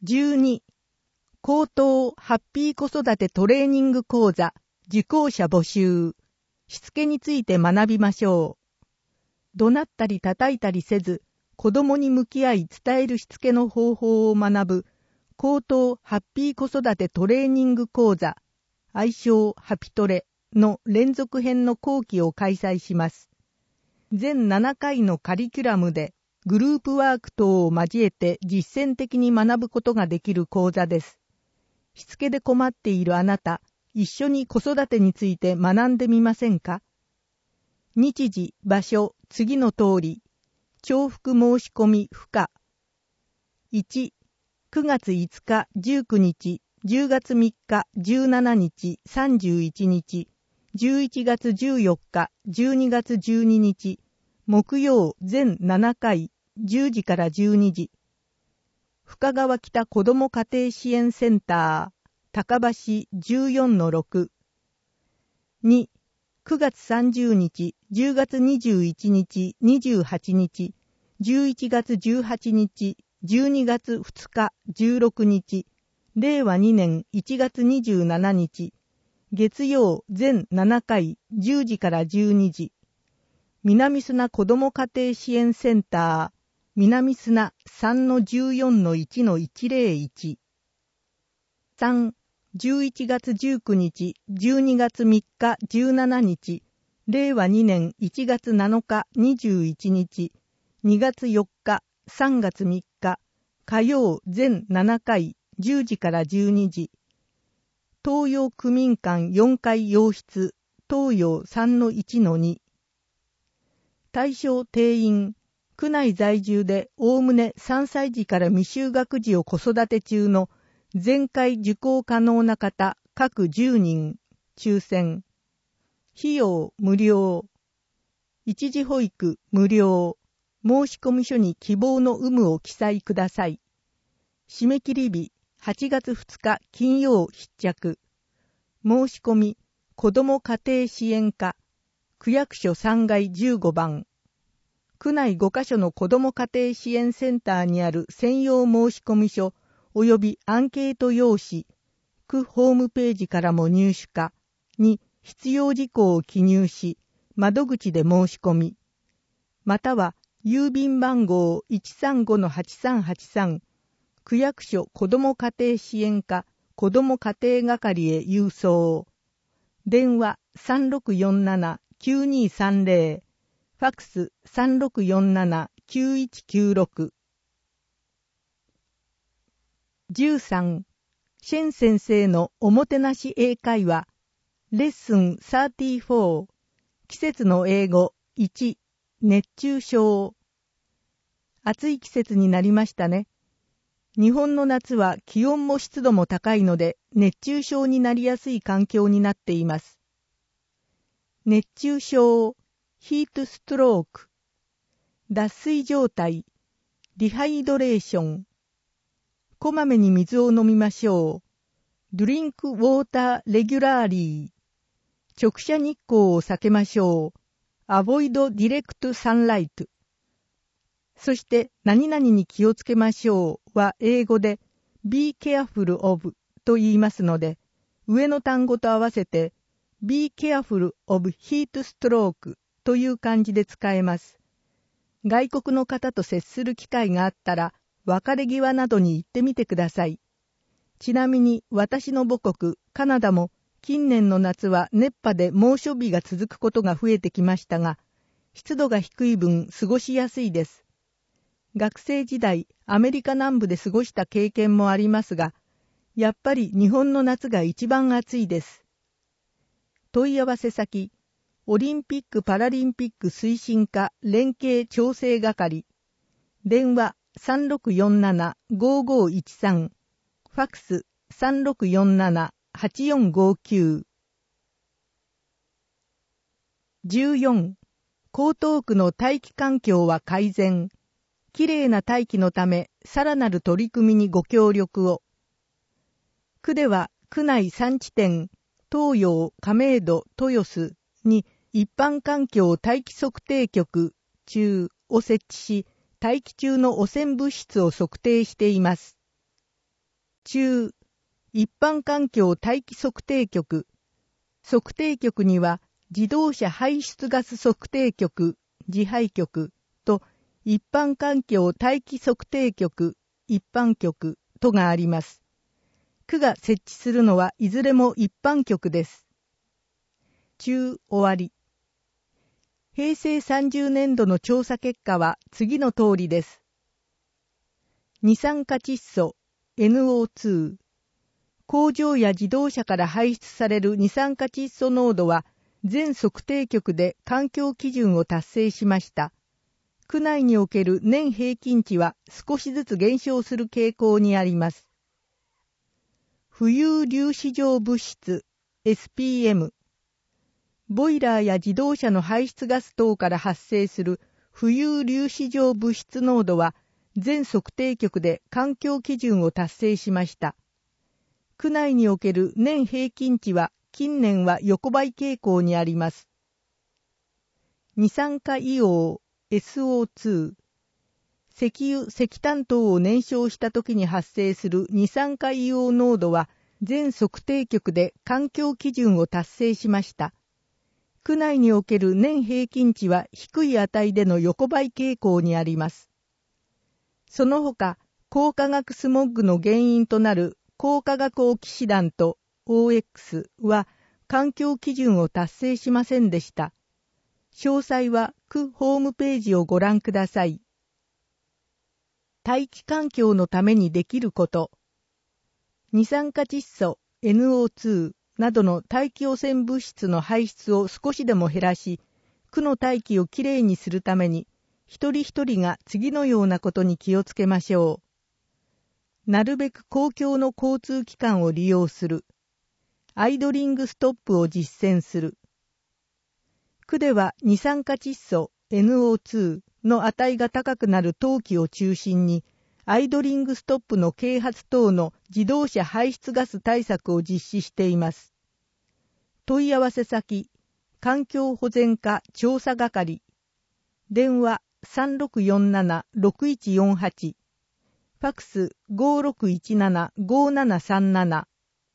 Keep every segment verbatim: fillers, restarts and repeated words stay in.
じゅうに、高等ハッピー子育てトレーニング講座受講者募集。しつけについて学びましょう。怒鳴ったり叩いたりせず、子供に向き合い伝えるしつけの方法を学ぶ高等ハッピー子育てトレーニング講座、愛称ハピトレの連続編の講義を開催します。全ななかいのカリキュラムでグループワーク等を交えて実践的に学ぶことができる講座です。しつけで困っているあなた、一緒に子育てについて学んでみませんか？日時、場所、次の通り。重複申し込み不可。いち、くがついつかじゅうくにち、じゅうがつみっかじゅうしちにち、さんじゅういちにち、じゅういちがつじゅうよっか、じゅうにがつじゅうににち、木曜全ななかい、じゅうじからじゅうにじ。深川北子ども家庭支援センター、高橋 じゅうよんのろく。に、くがつさんじゅうにち、じゅうがつにじゅういちにち、にじゅうはちにち、じゅういちがつじゅうはちにち、じゅうにがつふつか、じゅうろくにち、れいわにねんいちがつにじゅうしちにち、月曜全ななかい、じゅうじからじゅうにじ。南砂子ども家庭支援センター、南砂 さんのじゅうよんのいちのいちぜろいち。さん、じゅういちがつじゅうくにち、じゅうにがつみっかじゅうしちにち、れいわにねんいちがつなのかにじゅういちにち、にがつよっか、さんがつみっか、火曜全ななかい、じゅうじからじゅうにじ。東洋区民館よんかい洋室、東洋 さんのいちのに。対象定員、区内在住でおおむねさんさいじから未就学児を子育て中の全会受講可能な方、各じゅうにん、抽選。費用無料。一時保育無料。申込書に希望の有無を記載ください。締め切り日、はちがつふつか金曜必着。申し込み、子ども家庭支援課、区役所さんがいじゅうごばん。区内ごかしょの子ども家庭支援センターにある専用申込書及びアンケート用紙、区ホームページからも入手可に必要事項を記入し、窓口で申し込み、または郵便番号 いちさんごのはちさんはちさん、区役所子ども家庭支援課子ども家庭係へ郵送。電話 さんろくよんななきゅうにさんぜろ、ファックス さんろくよんななきゅういちきゅうろく。じゅうさん、シェン先生のおもてなし英会話、レッスンさんじゅうよん、季節の英語いち、熱中症。暑い季節になりましたね。日本の夏は気温も湿度も高いので熱中症になりやすい環境になっています。熱中症、ヒートストローク、脱水状態、ディハイドレーション。こまめに水を飲みましょう。ドリンクウォーターレギュラーリー。直射日光を避けましょう。アボイドディレクトサンライト。そして何々に気をつけましょうは英語で be careful of と言いますので、上の単語と合わせて be careful of heat stroke という漢字で使えます。外国の方と接する機会があったら、別れ際などに行ってみてください。ちなみに私の母国カナダも近年の夏は熱波で猛暑日が続くことが増えてきましたが、湿度が低い分過ごしやすいです。学生時代アメリカ南部で過ごした経験もありますが、やっぱり日本の夏が一番暑いです。問い合わせ先、オリンピック・パラリンピック推進課連携調整係、電話 さんろくよんななごーごーいちさん、ファックス さんろくよんななはちよんごきゅう。じゅうよん、江東区の大気環境は改善。きれいな大気のため、さらなる取り組みにご協力を。区では、区内さんちてん、東洋、亀戸、豊洲に一般環境大気測定局中を設置し、大気中の汚染物質を測定しています。 中、一般環境大気測定局。測定局には、自動車排出ガス測定局、自排局と、一般環境大気測定局、一般局とがあります。区が設置するのはいずれも一般局です。中終わり。平成さんじゅうねんどの調査結果は次の通りです。二酸化窒素 エヌオーツー。工場や自動車から排出される二酸化窒素濃度は全測定局で環境基準を達成しました。区内における年平均値は少しずつ減少する傾向にあります。浮遊粒子状物質 エスピーエム。ボイラーや自動車の排出ガス等から発生する浮遊粒子状物質濃度は全測定局で環境基準を達成しました。区内における年平均値は近年は横ばい傾向にあります。二酸化硫黄 エスオーツー。石油・石炭等を燃焼した時に発生する二酸化硫黄濃度は全測定局で環境基準を達成しました。区内における年平均値は低い値での横ばい傾向にあります。その他、高化学スモッグの原因となる高化学オキシダント オーエックス は環境基準を達成しませんでした。詳細は区ホームページをご覧ください。大気環境のためにできること。二酸化窒素 エヌオーツーなどの大気汚染物質の排出を少しでも減らし、区の大気をきれいにするために、一人一人が次のようなことに気をつけましょう。なるべく公共の交通機関を利用する。アイドリングストップを実践する。区では二酸化窒素 エヌオーツーの値が高くなる冬季を中心に、アイドリングストップの啓発等の自動車排出ガス対策を実施しています。問い合わせ先、環境保全課調査係。電話 さんろくよんななろくいちよんはち。ファクス ごろくいちななごななさんなな。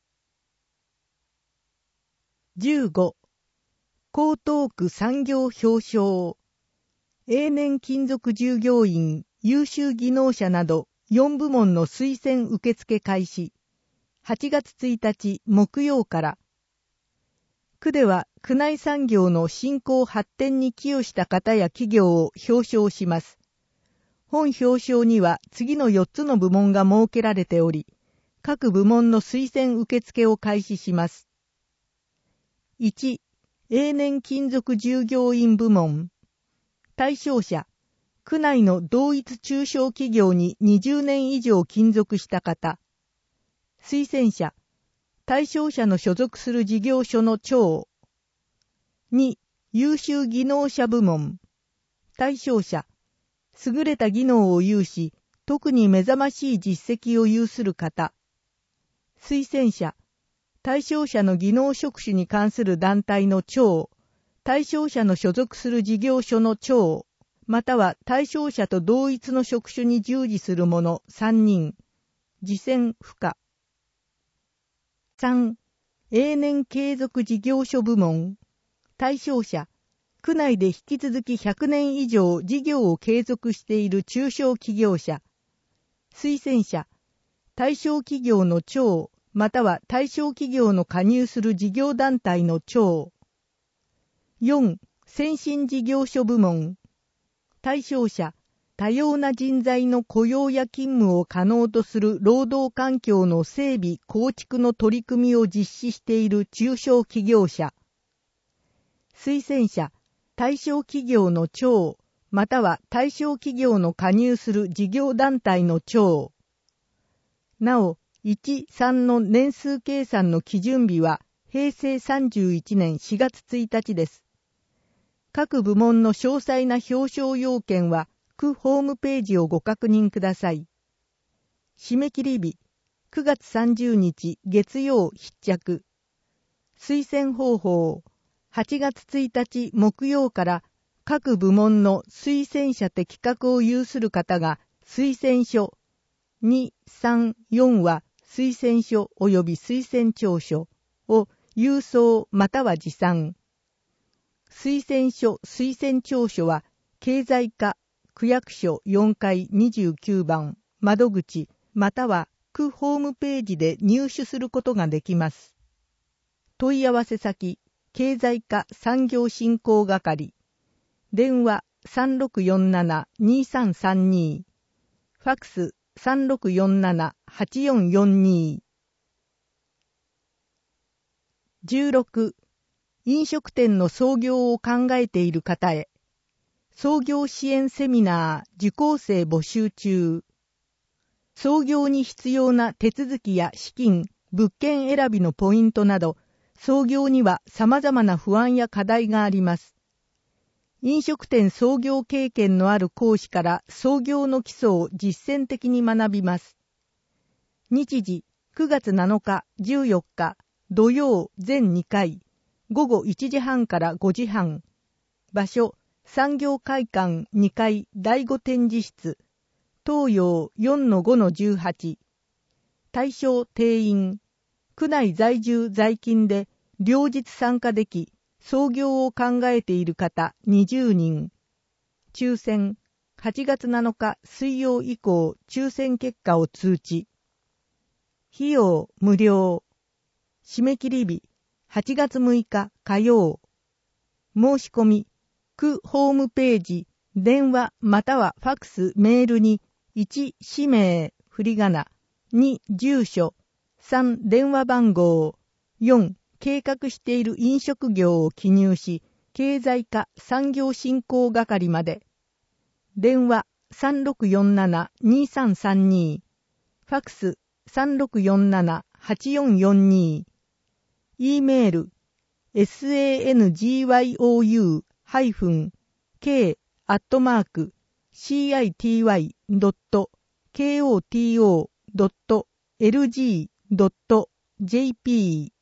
じゅうご。江東区産業表彰。永年勤続従業員、優秀技能者などよん部門の推薦受付開始。はちがつついたち木曜から。区では区内産業の振興発展に寄与した方や企業を表彰します。本表彰には次のよっつの部門が設けられており、各部門の推薦受付を開始します。いち. 永年勤続従業員部門。対象者、区内の同一中小企業ににじゅうねん以上勤続した方。推薦者、対象者の所属する事業所の長。に. 優秀技能者部門。対象者、優れた技能を有し、特に目覚ましい実績を有する方。推薦者、対象者の技能職種に関する団体の長、対象者の所属する事業所の長、または対象者と同一の職種に従事する者さんにん。次選不可。さん. 永年継続事業所部門。対象者、区内で引き続きひゃくねん以上事業を継続している中小企業者。推薦者、対象企業の長、または対象企業の加入する事業団体の長。よん. 先進事業所部門。対象者、多様な人材の雇用や勤務を可能とする労働環境の整備・構築の取り組みを実施している中小企業者。推薦者、対象企業の長、または対象企業の加入する事業団体の長。なお、いち、さんの年数計算の基準日は平成さんじゅういちねんしがつついたちです。各部門の詳細な表彰要件は区ホームページをご確認ください。締め切り日、くがつさんじゅうにち月曜必着。推薦方法、はちがつついたち木曜から各部門の推薦者適格を有する方が推薦書に、さん、よんは推薦書及び推薦調書を郵送または持参。推薦書推薦調書は経済課区役所よんかいにじゅうきゅうばん窓口または区ホームページで入手することができます。問い合わせ先経済課産業振興係電話 さんろくよんなな にさんさんに ファクス さんろくよんなな はちよんよんに。 じゅうろく. 飲食店の創業を考えている方へ創業支援セミナー受講生募集中。創業に必要な手続きや資金、物件選びのポイントなど、創業には様々な不安や課題があります。飲食店創業経験のある講師から創業の基礎を実践的に学びます。日時くがつなのか、じゅうよっか、土曜全にかい、午後いちじはんからごじはん。場所、産業会館にかいだいご展示室。東洋 よんのごのじゅうはち。対象定員。区内在住在勤で両日参加でき、創業を考えている方にじゅうにん。抽選、はちがつなのか水曜以降抽選結果を通知。費用無料。締め切り日、はちがつむいか火曜。申し込み、区ホームページ、電話またはファクスメールに、いち氏名、振り仮名、に住所、さん電話番号、よん計画している飲食業を記入し、経済課産業振興係まで。電話 さんろくよんなな にさんさんに、ファクス さんろくよんなな はちよんよんに、E メール エスエーエヌジーワイオーユー ハイフン ケー アットマーク シーアイティーワイ ドット ケーオーティーオー ドット エルジー ドット ジェーピー。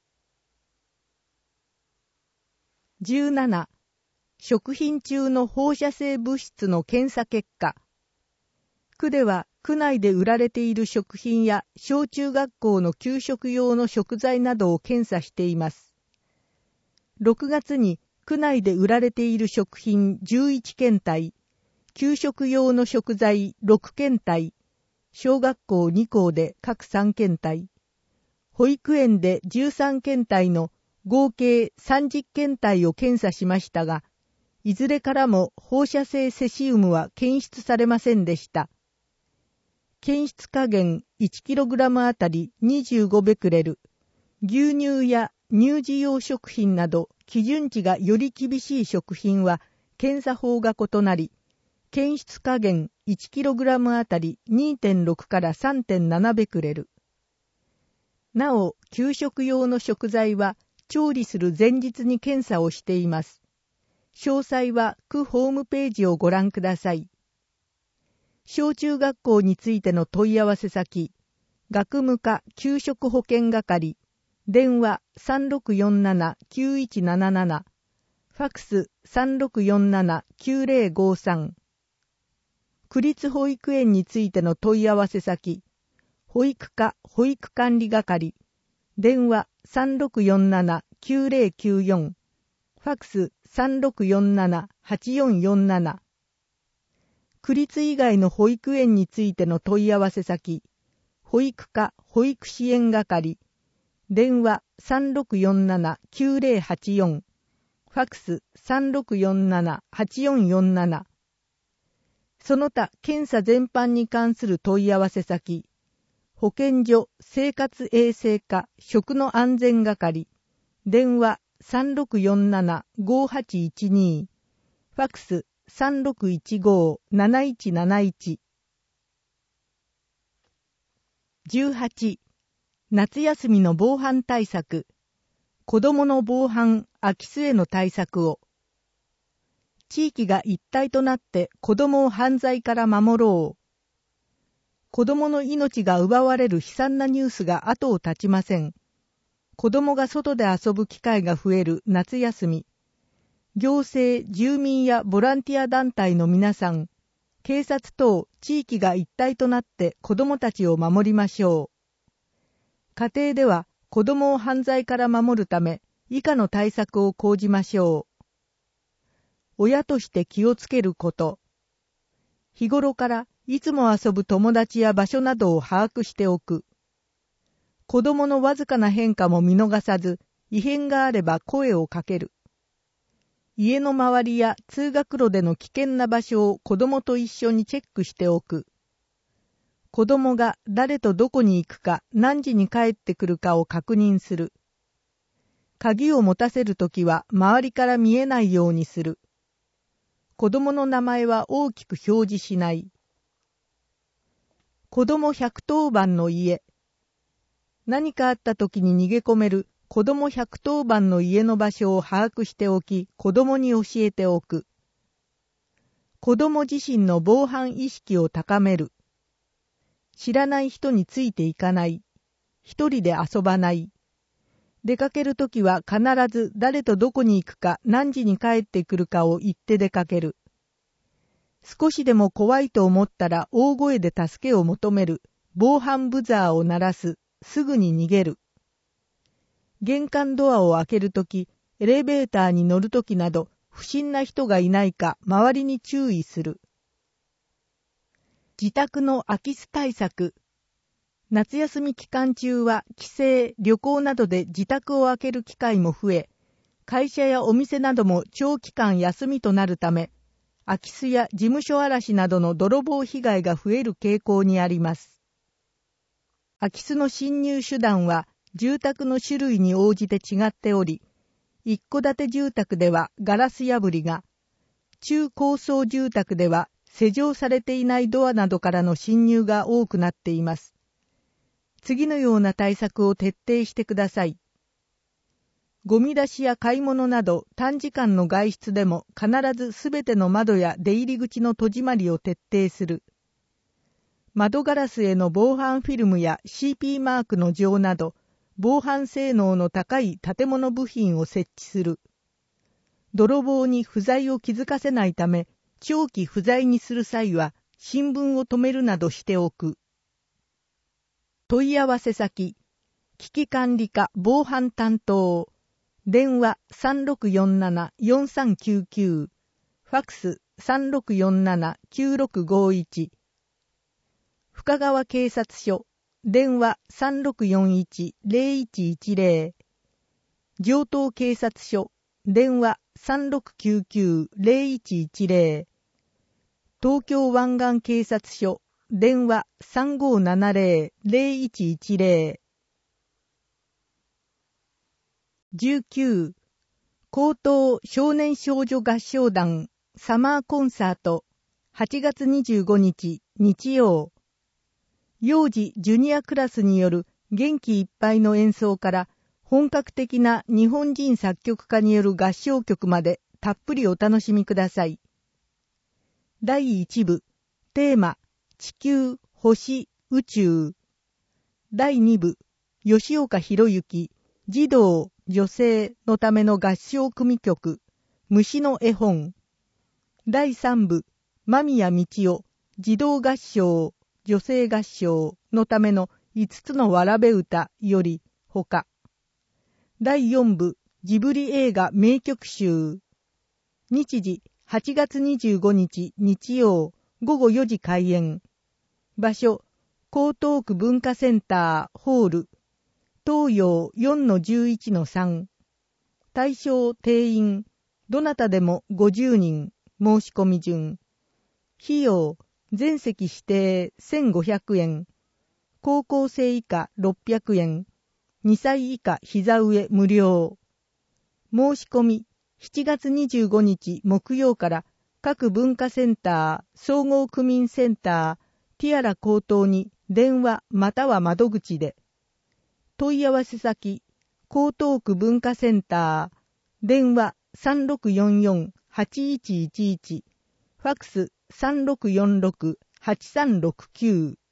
じゅうなな. 食品中の放射性物質の検査結果。区では区内で売られている食品や小中学校の給食用の食材などを検査しています。ろくがつに区内で売られている食品じゅういちけんたい、給食用の食材ろっけんたい、小学校にこうで各さんけんたい、保育園でじゅうさんけんたいの合計さんじゅっけんたいを検査しましたが、いずれからも放射性セシウムは検出されませんでした。検出下限 いちキログラム あたりにじゅうごベクレル、牛乳や乳児用食品など基準値がより厳しい食品は検査法が異なり、検出下限 いちキログラム あたり にてんろく から さんてんなな ベクレル。なお、給食用の食材は調理する前日に検査をしています。詳細は区ホームページをご覧ください。小中学校についての問い合わせ先、学務課給食保健係、電話 さんろくよんなな きゅういちなななな、ファクス さんろくよんなな きゅうぜろごさん。区立保育園についての問い合わせ先、保育課保育管理係、電話 さんろくよんなな きゅうぜろきゅうよん、ファクス さんろくよんなな はちよんよんなな。区立以外の保育園についての問い合わせ先、保育課保育支援係、電話 さんろくよんなな きゅうぜろはちよん、ファクス さんろくよんなな はちよんよんなな。その他検査全般に関する問い合わせ先、保健所生活衛生課食の安全係、電話 さんろくよんなな ごはちいちに、ファクス さんろくいちご なないちなないち。じゅうはち. 夏休みの防犯対策。子どもの防犯空き巣への対策を。地域が一体となって子どもを犯罪から守ろう。子どもの命が奪われる悲惨なニュースが後を絶ちません。子どもが外で遊ぶ機会が増える夏休み。行政、住民やボランティア団体の皆さん、警察等地域が一体となって子どもたちを守りましょう。 家庭では子供を犯罪から守るため、以下の対策を講じましょう。親として気をつけること。日頃からいつも遊ぶ友達や場所などを把握しておく。子供のわずかな変化も見逃さず、異変があれば声をかける。家の周りや通学路での危険な場所を子供と一緒にチェックしておく。子供が誰とどこに行くか、何時に帰ってくるかを確認する。鍵を持たせるときは周りから見えないようにする。子供の名前は大きく表示しない。子供ひゃくとおばんの家。何かあったときに逃げ込める子供ひゃくとおばんの家の場所を把握しておき、子供に教えておく。子供自身の防犯意識を高める。知らない人についていかない。一人で遊ばない。出かけるときは必ず誰とどこに行くか何時に帰ってくるかを言って出かける。少しでも怖いと思ったら大声で助けを求める。防犯ブザーを鳴らす。すぐに逃げる。玄関ドアを開けるとき、エレベーターに乗るときなど不審な人がいないか周りに注意する。自宅の空き巣対策。夏休み期間中は帰省、旅行などで自宅を開ける機会も増え、会社やお店なども長期間休みとなるため、空き巣や事務所荒らしなどの泥棒被害が増える傾向にあります。空き巣の侵入手段は住宅の種類に応じて違っており、一戸建て住宅ではガラス破りが、中高層住宅では施錠されていないドアなどからの侵入が多くなっています。次のような対策を徹底してください。ゴミ出しや買い物など短時間の外出でも必ずすべての窓や出入り口の戸締まりを徹底する。窓ガラスへの防犯フィルムや シーピー マークの錠など、防犯性能の高い建物部品を設置する。泥棒に不在を気づかせないため、長期不在にする際は新聞を止めるなどしておく。問い合わせ先、危機管理課防犯担当、電話 さんろくよんなな よんさんきゅうきゅう、ファクス さんろくよんなな きゅうろくごいち、深川警察署、電話 さんろくよんいち ゼロいちいちゼロ、城東警察署、電話 さんろくきゅうきゅう ゼロいちいちゼロ、東京湾岸警察署、電話 さんごーななゼロ ゼロいちいちゼロ。じゅうきゅう、高等少年少女合唱団サマーコンサートはちがつにじゅうごにち日曜。幼児ジュニアクラスによる元気いっぱいの演奏から本格的な日本人作曲家による合唱曲までたっぷりお楽しみください。だいいち部、テーマ、地球、星、宇宙。だいに部、吉岡博之、児童、女性のための合唱組曲、虫の絵本。だいさん部、間宮道夫、児童合唱、女性合唱のためのいつつのわらべ歌よりほか。だいよん部、ジブリ映画名曲集。日時はちがつにじゅうごにち日曜ごごよじ開演。場所、江東区文化センターホール、東洋 よんのじゅういちのさん。対象定員、どなたでもごじゅうにん、申し込み順。費用、全席指定せんごひゃくえん。高校生以下ろっぴゃくえん。にさい以下膝上無料。申し込み、しちがつにじゅうごにち木曜から各文化センター、総合区民センター、ティアラ高等に電話または窓口で。問い合わせ先、江東区文化センター、電話 さんろくよんよん はちいちいちいち、ファクス さんろくよんろく はちさんろくきゅう。